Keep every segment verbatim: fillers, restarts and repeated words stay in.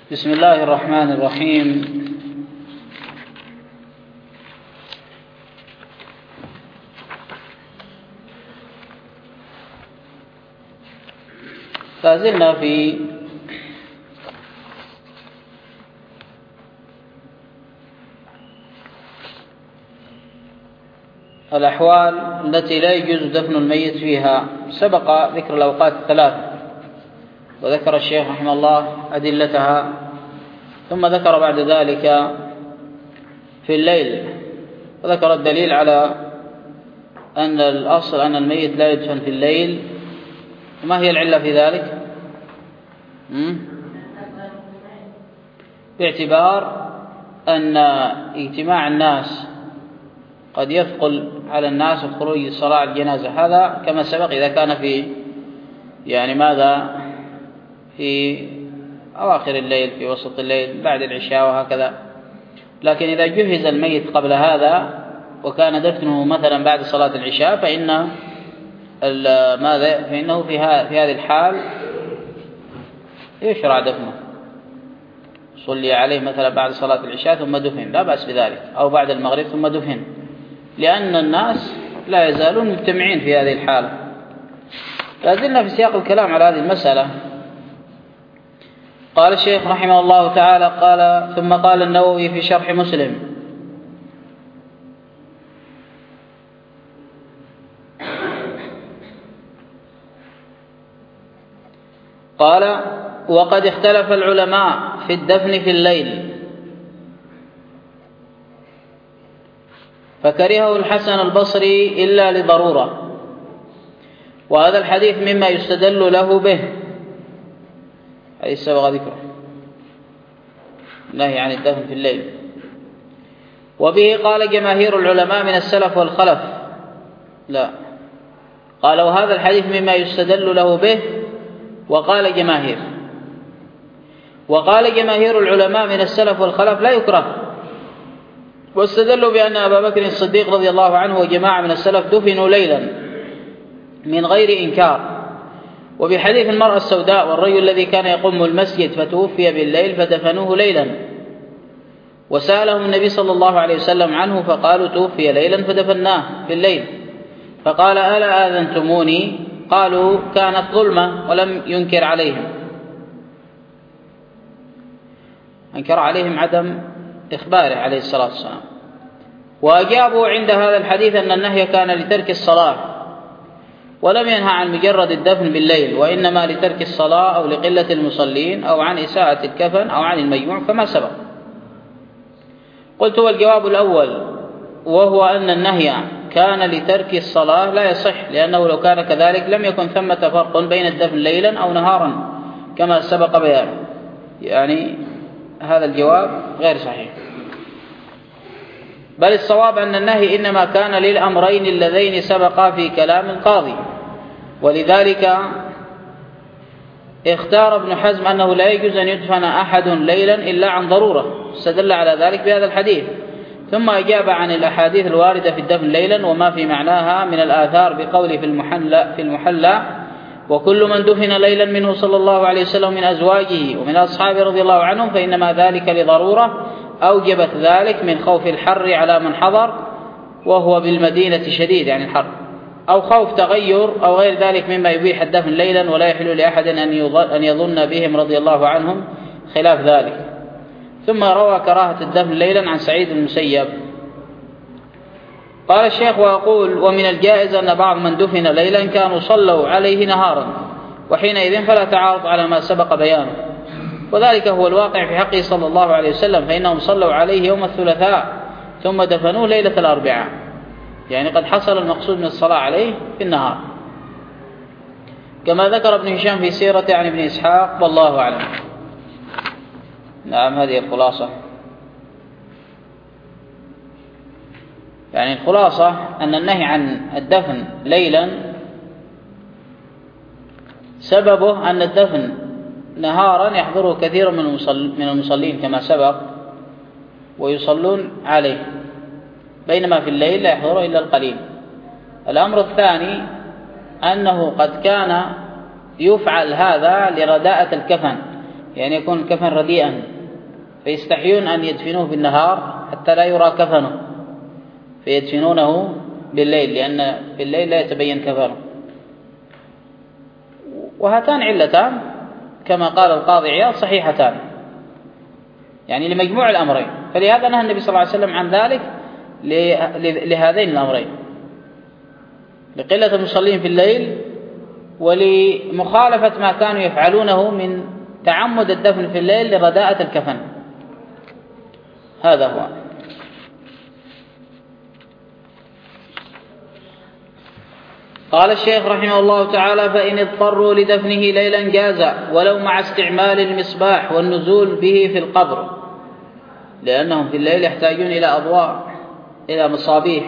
بسم الله الرحمن الرحيم. لازلنا في الأحوال التي لا يجوز دفن الميت فيها. سبق ذكر الأوقات الثلاثة وذكر الشيخ رحمه الله أدلتها، ثم ذكر بعد ذلك في الليل وذكر الدليل على أن الأصل أن الميت لا يدفن في الليل. وما هي العلة في ذلك؟ باعتبار أن اجتماع الناس قد يثقل على الناس وخروج الصلاة على الجنازة، هذا كما سبق إذا كان في يعني ماذا في أواخر الليل، في وسط الليل، بعد العشاء وهكذا. لكن إذا جهز الميت قبل هذا وكان دفنه مثلا بعد صلاة العشاء فإن ماذا فإنه في هذه الحال يشرع دفنه، صلي عليه مثلا بعد صلاة العشاء ثم دفن، لا بأس بذلك، أو بعد المغرب ثم دفن، لأن الناس لا يزالون مجتمعين في هذه الحالة. لازلنا في سياق الكلام على هذه المسألة. قال الشيخ رحمه الله تعالى قال ثم قال النووي في شرح مسلم: قال: وقد اختلف العلماء في الدفن في الليل، فكرهه الحسن البصري إلا لضرورة، وهذا الحديث مما يستدل له به، حديث سبق ذكره، نهي عن الدفن في الليل. وبه قال جماهير العلماء من السلف والخلف. لا، قال وهذا الحديث مما يستدل له به، وقال جماهير وقال جماهير العلماء من السلف والخلف لا يكره، واستدلوا بأن أبا بكر الصديق رضي الله عنه وجماعة من السلف دفنوا ليلا من غير إنكار، وبحديث المرأة السوداء والرجل الذي كان يقوم المسجد فتوفي بالليل فدفنوه ليلا، وسألهم النبي صلى الله عليه وسلم عنه فقالوا توفي ليلا فدفناه في الليل، فقال: ألا آذنتموني؟ قالوا: كانت ظلمة، ولم ينكر عليهم، أنكر عليهم عدم إخباره عليه الصلاة والسلام. وأجابوا عند هذا الحديث أن النهي كان لترك الصلاة، ولم ينهى عن مجرد الدفن بالليل، وإنما لترك الصلاة أو لقلة المصلين أو عن إساءة الكفن أو عن الميوع كما سبق. قلت: والجواب الأول وهو أن النهي كان لترك الصلاة لا يصح، لأنه لو كان كذلك لم يكن ثمة فرق بين الدفن ليلا أو نهارا كما سبق بيانه، يعني هذا الجواب غير صحيح، بل الصواب أن النهي إنما كان للأمرين اللذين سبقا في كلام القاضي، ولذلك اختار ابن حزم أنه لا يجوز أن يدفن أحد ليلا إلا عن ضرورة، استدل على ذلك بهذا الحديث، ثم أجاب عن الأحاديث الواردة في الدفن ليلا وما في معناها من الآثار بقوله في المحلى في المحلى: وكل من دفن ليلا منه صلى الله عليه وسلم من أزواجه ومن أصحابه رضي الله عنهم فإنما ذلك لضرورة أوجبت ذلك من خوف الحر على من حضر وهو بالمدينة شديد، يعني الحر، أو خوف تغير أو غير ذلك مما يبيح الدفن ليلا، ولا يحل لأحد أن يظن بهم رضي الله عنهم خلاف ذلك. ثم روى كراهة الدفن ليلا عن سعيد بن المسيب. قال الشيخ: وأقول ومن الجائز أن بعض من دفن ليلا كانوا صلوا عليه نهارا، وحينئذ فلا تعارض على ما سبق بيانه، وذلك هو الواقع في حقه صلى الله عليه وسلم، فإنهم صلوا عليه يوم الثلاثاء ثم دفنوه ليلة الأربعاء، يعني قد حصل المقصود من الصلاة عليه في النهار، كما ذكر ابن هشام في سيرته عن ابن إسحاق، والله أعلم. نعم، هذه الخلاصة. يعني الخلاصة أن النهي عن الدفن ليلا سببه أن الدفن نهارا يحضره كثير من المصلين كما سبق ويصلون عليه، بينما في الليل لا يحضره إلا القليل. الأمر الثاني أنه قد كان يفعل هذا لرداءة الكفن، يعني يكون الكفن رديئا فيستحيون أن يدفنوه بالنهار حتى لا يرى كفنه، فيدفنونه بالليل لأن بالليل لا يتبين كفنه. وهاتان علتان كما قال القاضي عياض صحيحتان، يعني لمجموع الأمرين، فلهذا نهى النبي صلى الله عليه وسلم عن ذلك لهذين الأمرين، لقلة المصلين في الليل ولمخالفة ما كانوا يفعلونه من تعمد الدفن في الليل لرداءة الكفن. هذا هو. قال الشيخ رحمه الله تعالى: فإن اضطروا لدفنه ليلا جاز ولو مع استعمال المصباح والنزول به في القبر، لأنهم في الليل يحتاجون إلى أضواء، إلى مصابيح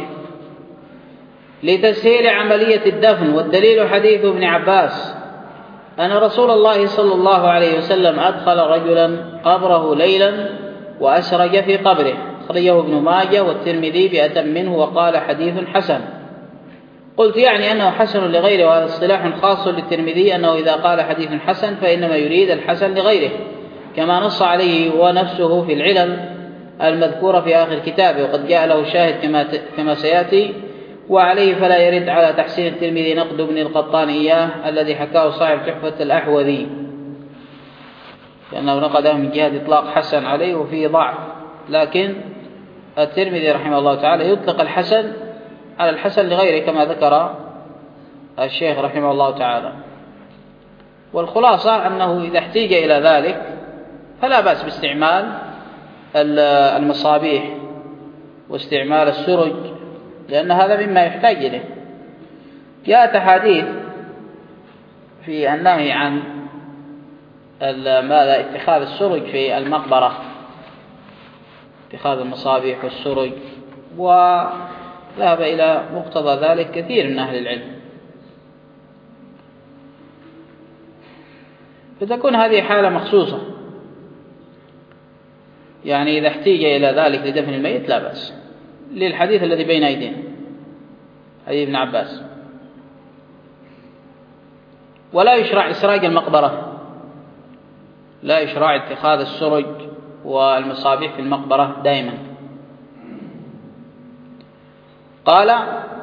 لتسهيل عملية الدفن. والدليل حديث ابن عباس أن رسول الله صلى الله عليه وسلم أدخل رجلا قبره ليلا وأسرج في قبره، أخرجه ابن ماجه والترمذي بأتم منه وقال حديث حسن. قلت يعني أنه حسن لغيره، وهذا اصطلاح خاص للترمذي أنه إذا قال حديث حسن فإنما يريد الحسن لغيره، كما نص عليه ونفسه في العلل المذكورة في آخر كتابه، وقد جاء له شاهد كما كما سيأتي. وعليه فلا يرد على تحسين الترمذي نقد ابن القطان إياه الذي حكاه صاحب تحفة الأحوذي، لأنه نقده من جهة إطلاق حسن عليه وفيه ضعف، لكن الترمذي رحمه الله تعالى يطلق الحسن على الحسن لغيره كما ذكر الشيخ رحمه الله تعالى. والخلاصة أنه إذا احتيج إلى ذلك فلا بأس باستعمال المصابيح واستعمال السرج، لأن هذا مما يحتاج إليه. جاءت أحاديث في النهي عن ماذا اتخاذ السرج في المقبرة، اتخاذ المصابيح والسرج، وذهب إلى مقتضى ذلك كثير من أهل العلم، فتكون هذه حالة مخصوصة، يعني إذا احتيج إلى ذلك لدفن الميت لا بأس، للحديث الذي بين أيدينا حديث ابن عباس. ولا يشرع إسراج المقبرة، لا يشرع اتخاذ السرج والمصابيح في المقبرة دائما. قال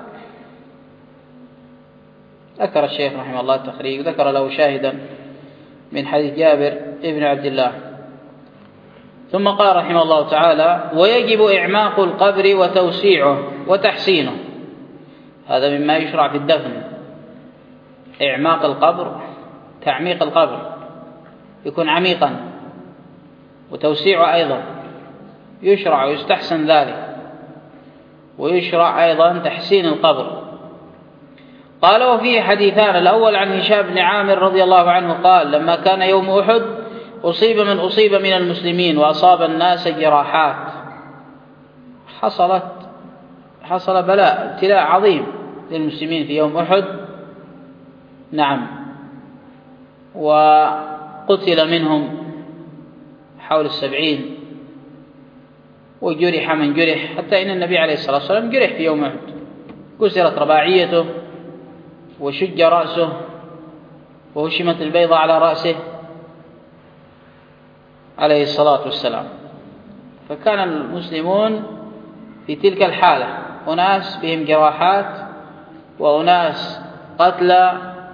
ذكر الشيخ رحمه الله التخريج، ذكر له شاهدا من حديث جابر ابن عبد الله. ثم قال رحمه الله تعالى: ويجب إعماق القبر وتوسيعه وتحسينه. هذا مما يشرع في الدفن، إعماق القبر، تعميق القبر يكون عميقا، وتوسيعه أيضا يشرع ويستحسن ذلك، ويشرع أيضا تحسين القبر. قال: وفيه حديثان، الأول عن هشام بن عامر رضي الله عنه قال: لما كان يوم أحد أصيب من أصيب من المسلمين وأصاب الناس جراحات. حصلت حصل بلاء ابتلاء عظيم للمسلمين في يوم أحد، نعم، وقتل منهم حول السبعين، وجرح من جرح، حتى إن النبي عليه الصلاة والسلام جرح في يوم أحد، كسرت رباعيته وشج رأسه وهشمت البيضة على رأسه عليه الصلاة والسلام. فكان المسلمون في تلك الحالة، أناس بهم جراحات وأناس قتلى،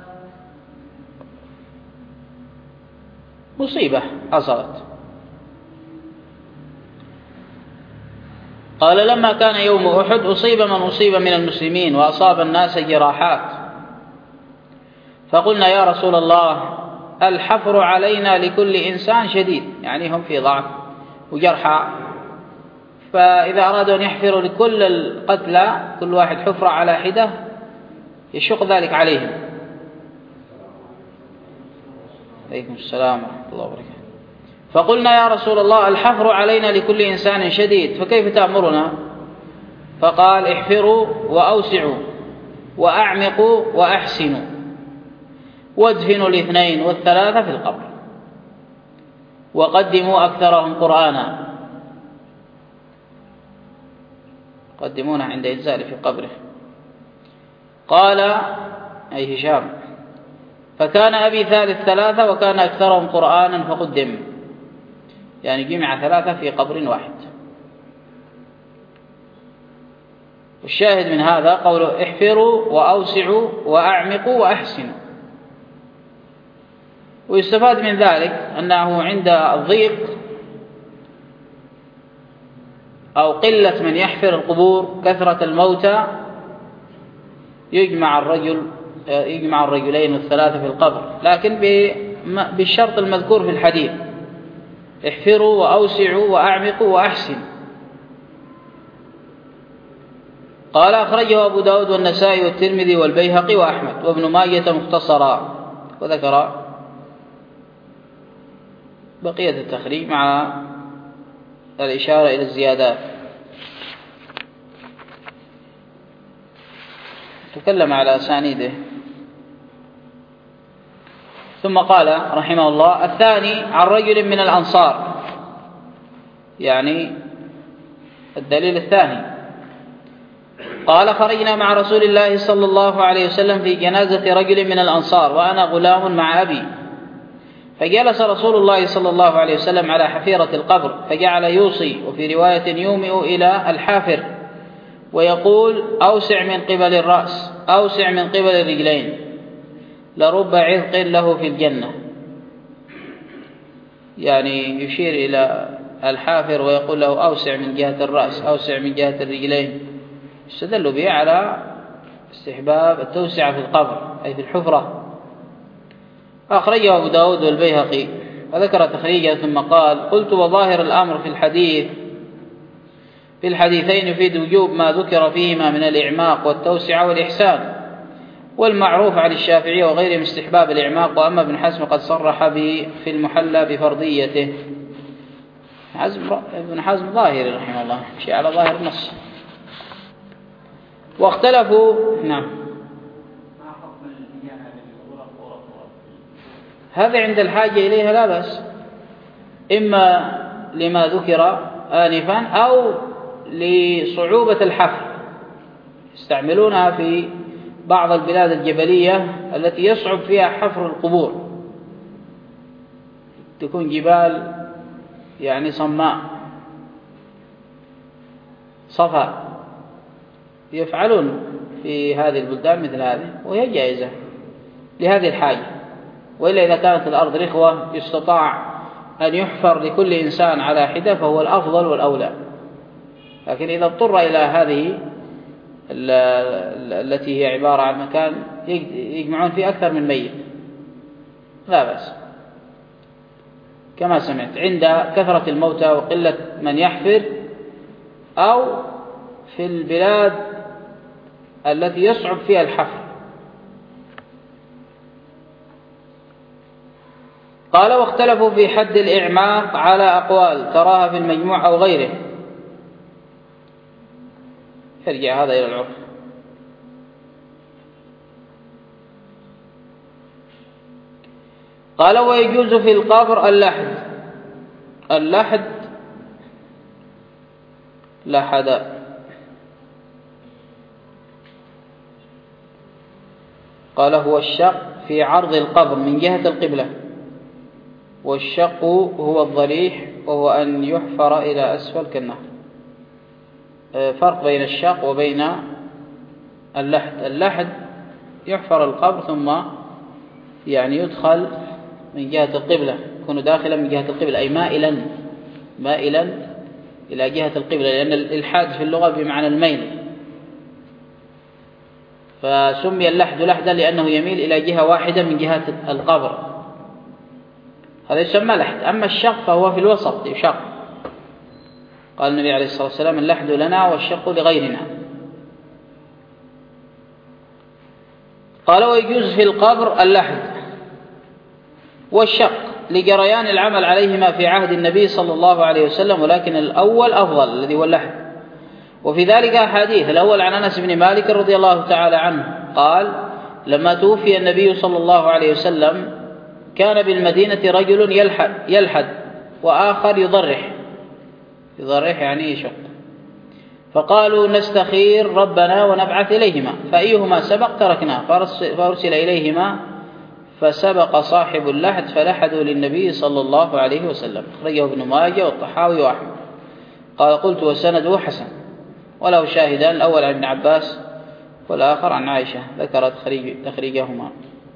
مصيبة حصلت. قال: لما كان يوم أحد أصيب من أصيب من المسلمين وأصاب الناس جراحات، فقلنا يا رسول الله الحفر علينا لكل إنسان شديد، يعني هم في ضعف وجرحى، فإذا أرادوا أن يحفروا لكل القتلى كل واحد حفرة على حدة يشق ذلك عليهم. عليكم السلام ورحمة الله وبركاته. فقلنا يا رسول الله الحفر علينا لكل إنسان شديد، فكيف تأمرنا؟ فقال: احفروا وأوسعوا وأعمقوا وأحسنوا وادفنوا الاثنين والثلاثة في القبر وقدموا أكثرهم قرآنا. قدمونا عند إنزال في قبره. قال أي هشام: فكان أبي ثالث ثلاثة وكان أكثرهم قرآنا فقدم، يعني جمع ثلاثة في قبر واحد. والشاهد من هذا قوله احفروا وأوسعوا وأعمقوا وأحسنوا. ويستفاد من ذلك أنه عند الضيق أو قلة من يحفر القبور، كثرة الموتى، يجمع الرجل يجمع الرجلين والثلاثة في القبر، لكن بالشرط المذكور في الحديث: احفروا وأوسعوا وأعمقوا وأحسنوا. قال أخرجه أبو داود والنسائي والترمذي والبيهقي وأحمد وابن ماجة مختصرا، وذكر بقية التخريج مع الإشارة إلى الزيادات. تكلم على أسانيده. ثم قال رحمه الله: الثاني عن رجل من الأنصار، يعني الدليل الثاني. قال: خرجنا مع رسول الله صلى الله عليه وسلم في جنازة رجل من الأنصار وأنا غلام مع أبي، فجلس رسول الله صلى الله عليه وسلم على حفيرة القبر فجعل يوصي، وفي رواية يومئ إلى الحافر ويقول: أوسع من قبل الرأس، أوسع من قبل الرجلين، لرب عذق له في الجنة. يعني يشير إلى الحافر ويقول له: أوسع من جهة الرأس، أوسع من جهة الرجلين. استدلوا به على استحباب التوسعة في القبر أي في الحفرة. أخرجه أبو داود والبيهقي وذكر تخريجه، ثم قال: قلت: وظاهر الأمر في الحديث في الحديثين يفيد وجوب ما ذكر فيهما من الإعماق والتوسعة والإحسان، والمعروف عن الشافعي وغيرهم استحباب الإعماق، وأما ابن حزم قد صرح به في المحلى بفرضيته. ابن حزم ظاهري رحمه الله، شيء على ظاهر النص. واختلفوا. نعم. هذا عند الحاجة إليها لا بأس، إما لما ذكر آنفا أو لصعوبة الحفر، يستعملونها في بعض البلاد الجبلية التي يصعب فيها حفر القبور، تكون جبال يعني صماء صفا، يفعلون في هذه البلدان مثل هذه، وهي جائزة لهذه الحاجة. وإلا إذا كانت الأرض رخوة يستطاع أن يحفر لكل إنسان على حدة فهو الأفضل والأولى. لكن إذا اضطر إلى هذه التي هي عبارة عن مكان يجمعون فيه أكثر من ميت لا بأس، كما سمعت عند كثرة الموتى وقلة من يحفر، أو في البلاد التي يصعب فيها الحفر. قال: واختلفوا في حد الإعماق على أقوال تراها في المجموع أو غيره. يرجع هذا إلى العرف. قال: ويجوز في القبر اللحد. اللحد لحد قال: هو الشق في عرض القبر من جهة القبلة، والشق هو الضريح وهو أن يحفر إلى أسفل كالنهر. فرق بين الشق وبين اللحد. اللحد يحفر القبر ثم يعني يدخل من جهة القبلة، يكون داخلا من جهة القبلة أي مائلا مائلا إلى جهة القبلة، لأن الإلحاد في اللغة بمعنى الميل، فسمي اللحد لحدا لأنه يميل إلى جهة واحدة من جهة القبر، هذا يسمى لحد. أما الشق فهو في الوسط يشق. قال النبي عليه الصلاة والسلام: اللحد لنا والشق لغيرنا. قال: ويجوز في القبر اللحد والشق لجريان العمل عليهما في عهد النبي صلى الله عليه وسلم، ولكن الأول أفضل الذي هو اللحد. وفي ذلك أحاديث. الأول عن أنس بن مالك رضي الله تعالى عنه قال: لما توفي النبي صلى الله عليه وسلم كان بالمدينة رجل يلحد, يلحد وآخر يضرح. يضرح يعني يشق، فقالوا: نستخير ربنا ونبعث إليهما، فأيهما سبق تركناه، فأرسل إليهما فسبق صاحب اللحد فلحدوا للنبي صلى الله عليه وسلم. أخرجه ابن ماجه والطحاوي وأحمد. قال قلت وسنده حسن وله شاهدان، الأول عن ابن عباس والآخر عن عائشة، ذكرت تخريجهما.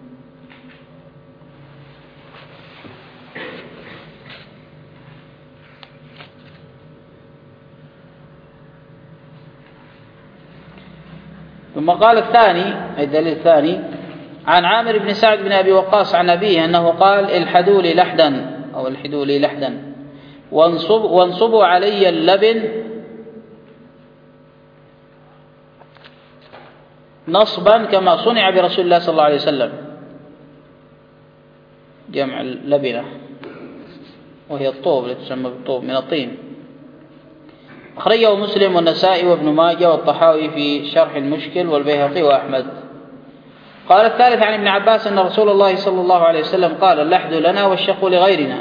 ثم قال الثاني، الدليل الثاني عن عامر بن سعد بن أبي وقاص عن أبيه أنه قال الحدوا لي لحدا أو الحدوا لي لحدا وانصب وانصبوا علي اللبن نصبا كما صنع برسول الله صلى الله عليه وسلم، جمع اللبنة وهي الطوب التي تسمى بالطوب من الطين. أخرجه مسلم والنسائي وابن ماجه والطحاوي في شرح المشكل والبيهقي وأحمد. قال الثالث عن ابن عباس أن رسول الله صلى الله عليه وسلم قال اللحد لنا والشق لغيرنا.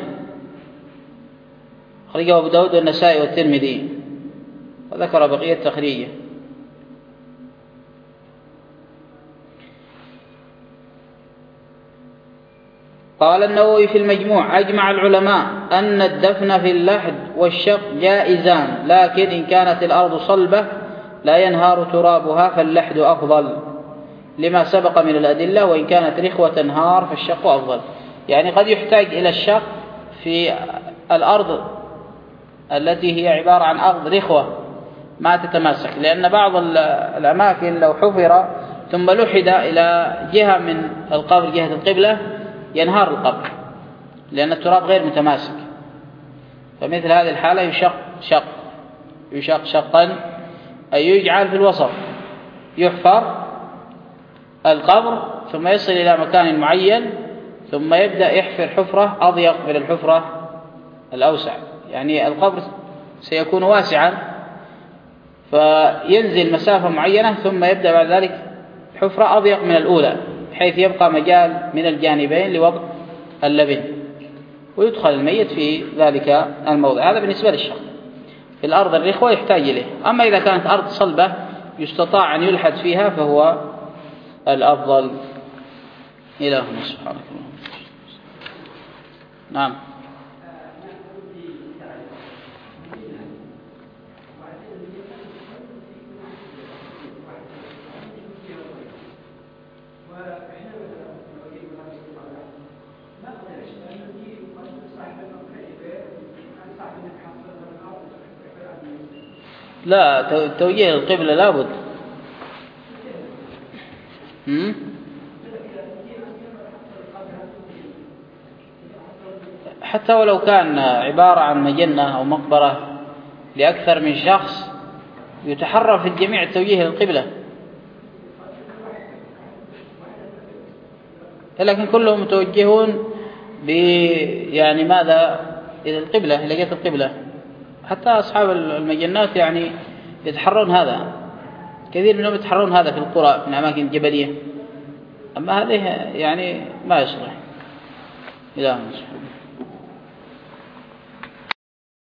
أخرجه أبو داود والنسائي والترمذي وذكر بقية تخريجه. قال النووي في المجموع أجمع العلماء أن الدفن في اللحد والشق جائزان، لكن إن كانت الأرض صلبة لا ينهار ترابها فاللحد أفضل لما سبق من الأدلة، وإن كانت رخوة تنهار فالشق أفضل. يعني قد يحتاج إلى الشق في الأرض التي هي عبارة عن أرض رخوة ما تتماسك، لأن بعض الأماكن لو حفر ثم لحد إلى جهة من القبر جهة القبلة ينهار القبر لأن التراب غير متماسك، فمثل هذه الحالة يشق شق يشق شقا أي يجعل في الوسط، يحفر القبر ثم يصل إلى مكان معين ثم يبدأ يحفر حفرة أضيق من الحفرة الأوسع، يعني القبر سيكون واسعا فينزل مسافة معينة ثم يبدأ بعد ذلك حفرة أضيق من الأولى بحيث يبقى مجال من الجانبين لوضع اللبن ويدخل الميت في ذلك الموضع. هذا بالنسبة للشق. في الأرض الرخوة يحتاج إليه. أما إذا كانت أرض صلبة يستطاع أن يلحد فيها فهو الأفضل. إلهنا سبحانه وتعالى. نعم. لا، توجيه القبلة لابد. حتى ولو كان عبارة عن مجنة أو مقبرة لأكثر من شخص يتحرى في الجميع التوجيه للقبلة، لكن كلهم متوجهون ب يعني ماذا إلى القبلة، إلى جهة القبلة. حتى أصحاب المجنات يعني يتحرون هذا، كثير منهم يتحرون هذا في القرى في الأماكن الجبلية. أما هذه يعني ما يصلح. إلهنا سبحانه.